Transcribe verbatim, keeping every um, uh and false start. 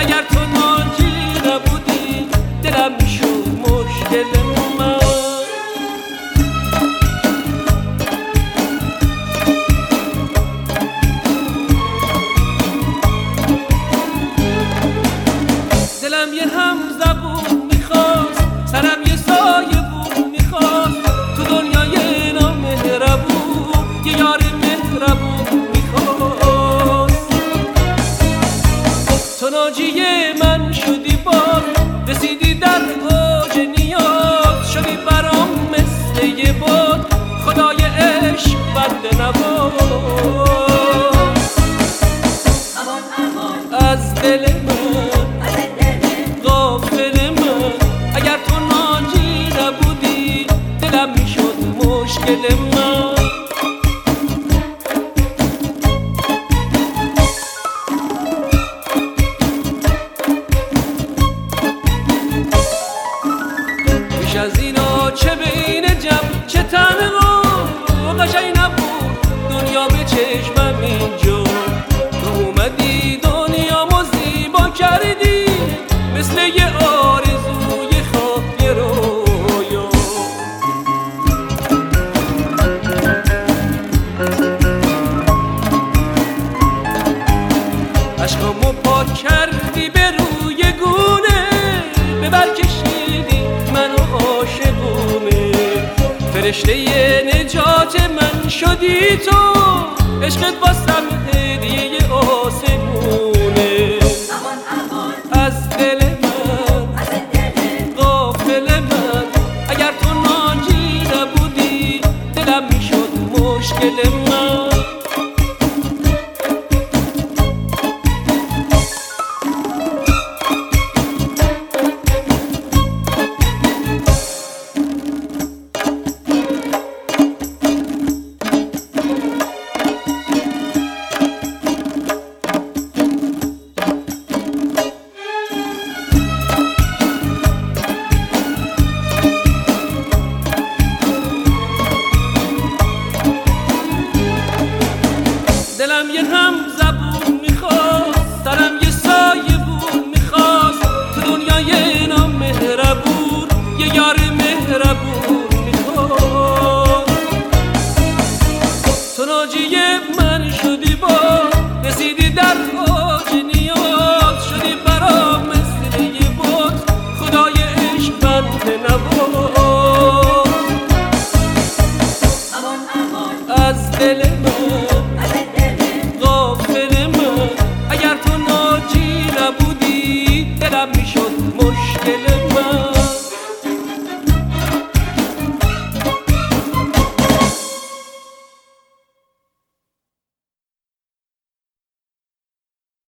اگر تو ناجی نبودی دلم میشد مشکل من. دلم یه هم زبون میخواست، سرم یه سایه بون میخواست، تو دنیای نامهربون یه یار مهربون میخواست. تو ناجی من شدی باز، رسیدی در اوج نیاز، شدی برام مثل یه باد، خدای عشق بنده نواز. از دل من غافل من، اگر تو ناجی نبودی دلم میشد مشکل من. بیش از اینا چه بین جمع چه تنها قشنگ نبود دنیا به چشمم اینجا. تو اومدی دنیامو زیبا کردی مثل یه آرزوی خواب یه رویا. عشقامو پاک کردی به روی گونه، ببر کشیدی منو عاشقونه. فرشته نجات من شدی تو، عشقت واسم